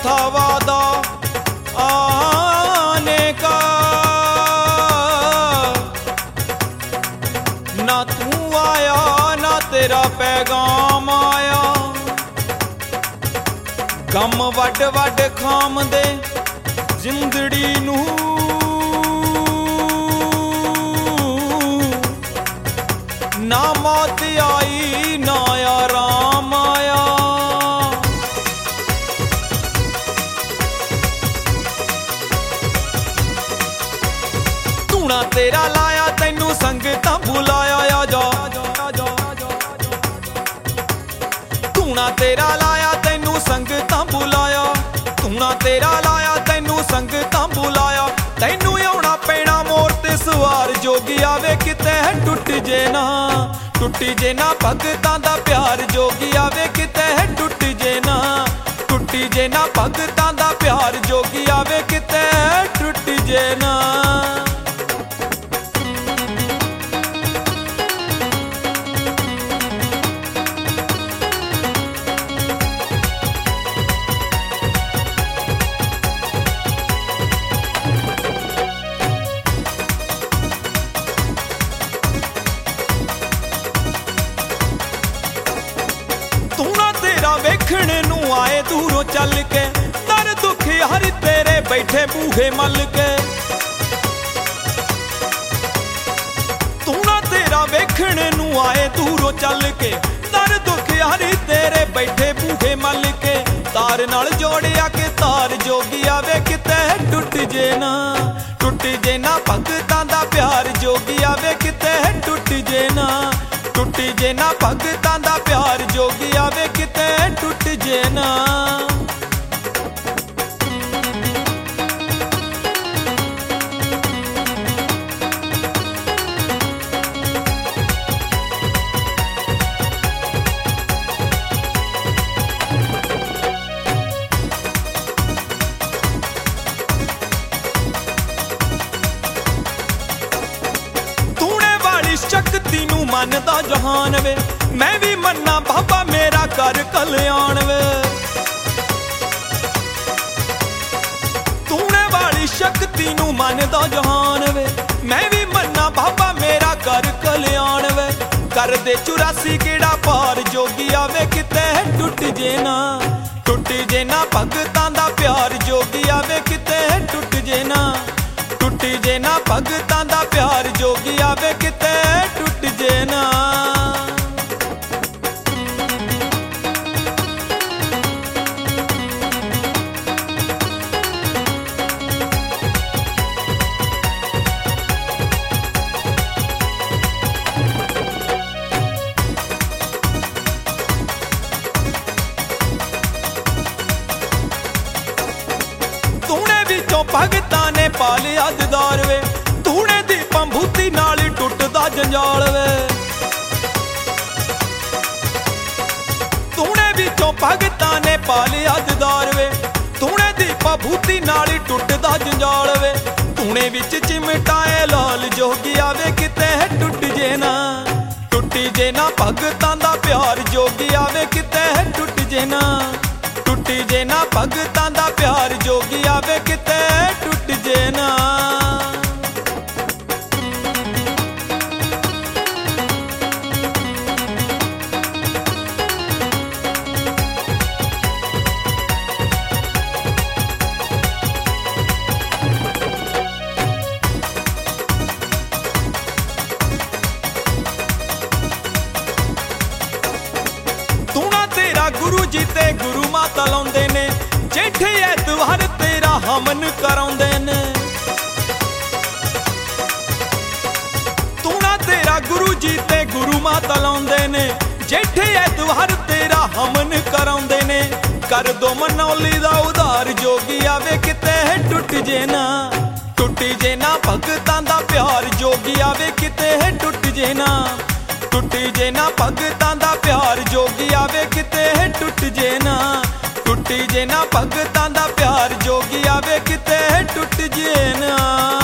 था वादा आने का, ना तू आया ना तेरा पैगाम आया। गम वड वड खाम दे जिंदड़ी नू, ना मौत आई ना आराम आया। धूना तेरा लाया तैनू संगतां बुलाया, आ जा। धूना तेरा लाया तैनू संगतां बुलाया, धूना तेरा लाया तैनू संगतां बुलाया। तैनू आउणा पैणा मोर ते सवार जोगी आवे किते टुट जे ना, टुटी जे ना भगतां दा प्यार जोगी आवे किते टुट जे ना, टुटी जे ना भगतां दा प्यार जोगी आवे किते टुट जे ना। वेखण नू आए दूरों चल के, दर दुख हर तेरे बैठे बूहे मल के। तू ना तेरा वेखण नू आए दूरों चल के, दर दुख हर तेरे बैठे बूहे मल के। तार नाल जोड़िया के तार जोगी आवे किते टुट जे ना, टुट जे ना भगतां दा प्यार जोगी आवे किते टुट जे ना, टुट जे ना भगतां दा प्यार जोगी आवे किते टुट जे ना। तूने वाली शक्ति नू मनदा जहान वे, मैं भी मन्ना बाबा मेरा कर कल्याण वे। तूने वाली शक्ति नू मनदा जहान वे, मैं भी मन्ना बाबा मेरा कर कल्याण वे। कर दे 84 गेड़ा पार जोगी आवे किते टुट जे ना, टुट जे ना भगतां दा प्यार जोगी आवे किते टुट जे ना, टुट जे ना भगतां दा प्यार जोगी आवे किते टुट जे ना। भगतां ने पालिया दीदार वे, तूने दी पंभूती नाल टुटदा जंजाल वे। तूने विचों भगतां ने पालिया दीदार वे, तूने दी पंभूती नाल टुटदा जंजाल वे। तूने विच चिमटाए लाल जोगी आवे किते टुट जे ना, टुट जे ना भगतां दा प्यार जोगी आवे किते टुट जे ना, टुट जे ना भगतां दा प्यार जोगी आवे किते टुट जे ना। तू ना तेरा गुरु जी ते गुरु माता लाउंदे ने, जेठे ऐतवार तेरा हमन कराउंदे ने। तू ना तेरा गुरु जी ते गुरु माता लाउंदे ने, जेठे ऐतवार तेरा हमन कराउंदे ने। कर दो मनौली दा उधार जोगी आवे किते टुट जे ना, टुट जे ना भगतां दा प्यार जोगी आवे किते टुट जे ना, टुट जे ना भगतां दा प्यार जोगी आवे किते टुट जे ना, टुट जे ना भगतां दा प्यार जोगी आवे किते टुट जे ना।